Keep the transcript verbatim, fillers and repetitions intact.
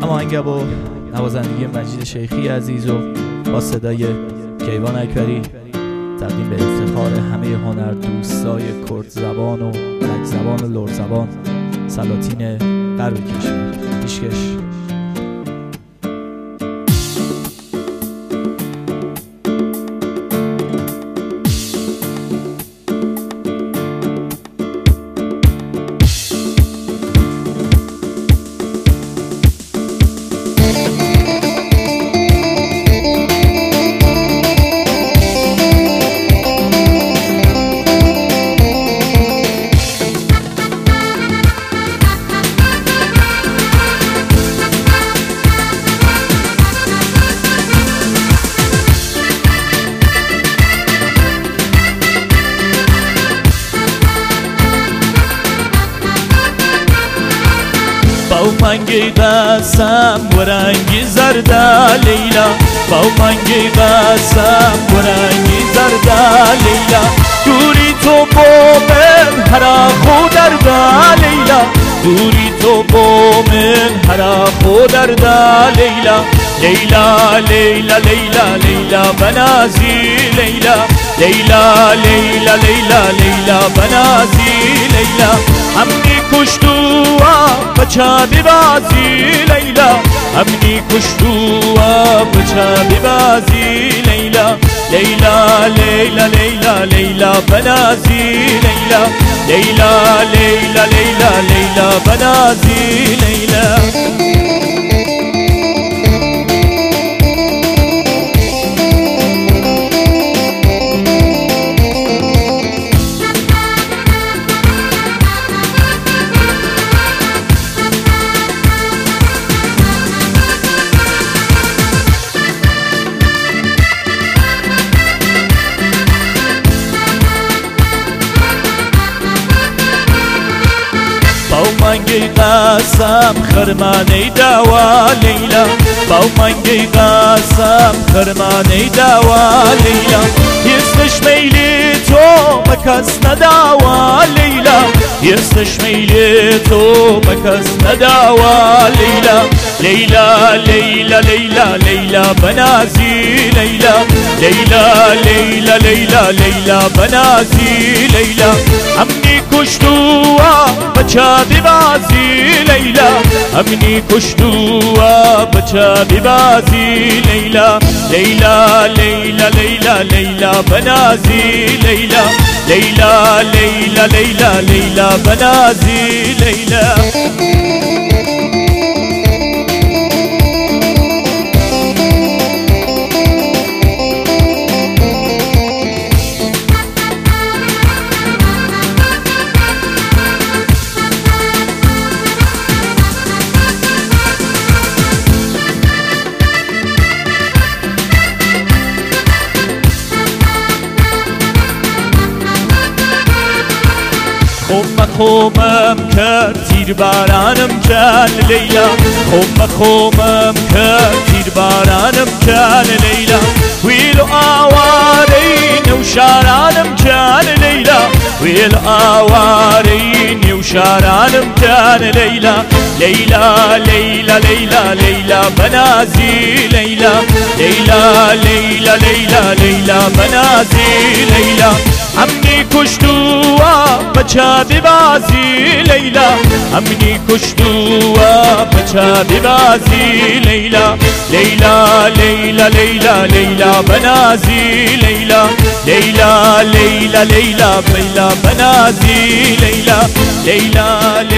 هماهنگ با نوازندگی مجید شیخی عزیز و با صدای کیوان اکبری تقدیم به افتخار همه هنر دوستای کرد زبان و تک زبان و لر زبان سلاطین غرب کشور. پیشکش باو منگی قسم ورنگی زرده لیلا، باو منگی قسم ورنگی زرده لیلا، دوری تو با من هر خود درده لیلا، دوری تو با من هر خود درده لیلا، لیلا لیلا لیلا لیلا بنازی لیلا، لیلا لیلا لیلا لیلا بنازی لیلا، همنی کشتو بچه ببازی لیلا، همنی کشتو بچه ببازی لیلا، لیلا لیلا لیلا لیلا بنازی لیلا، لیلا لیلا لیلا لیلا بنازی لیلا. باو منگی قسم خرمانی دوا لیلا، باو منگی قسم خرمانی دوا لیلا، یستش میلی تو مکس نداوا لیلا، یستش میلی تو مکس نداوا لیلا، لیلا لیلا لیلا لیلا بنازی لیلا، لیلا لیلا لیلا لیلا بنازی لیلا، همنی کشتو بچه ببازی لیلا، همنی کشتو بچه ببازی لیلا، لیلا لیلا لیلا لیلا بنازی لیلا، لیلا لیلا لیلا لیلا بنازی لیلا. خم خمم کرد تیر بارانم کن لیلا، خم خمم کرد تیر بارانم کن لیلا، ویل آواری نوشارانم کن لیلا، ویل آواری نوشارانم کن لیلا، لیلا لیلا لیلا لیلا بنازی لیلا، لیلا لیلا لیلا لیلا بنازی لیلا، همنی کشتو بچه ببازی لیلا، همنی کشتو بچه ببازی لیلا، لیلا لیلا لیلا لیلا بنازی لیلا، لیلا لیلا لیلا لیلا بنازی لیلا، لیلا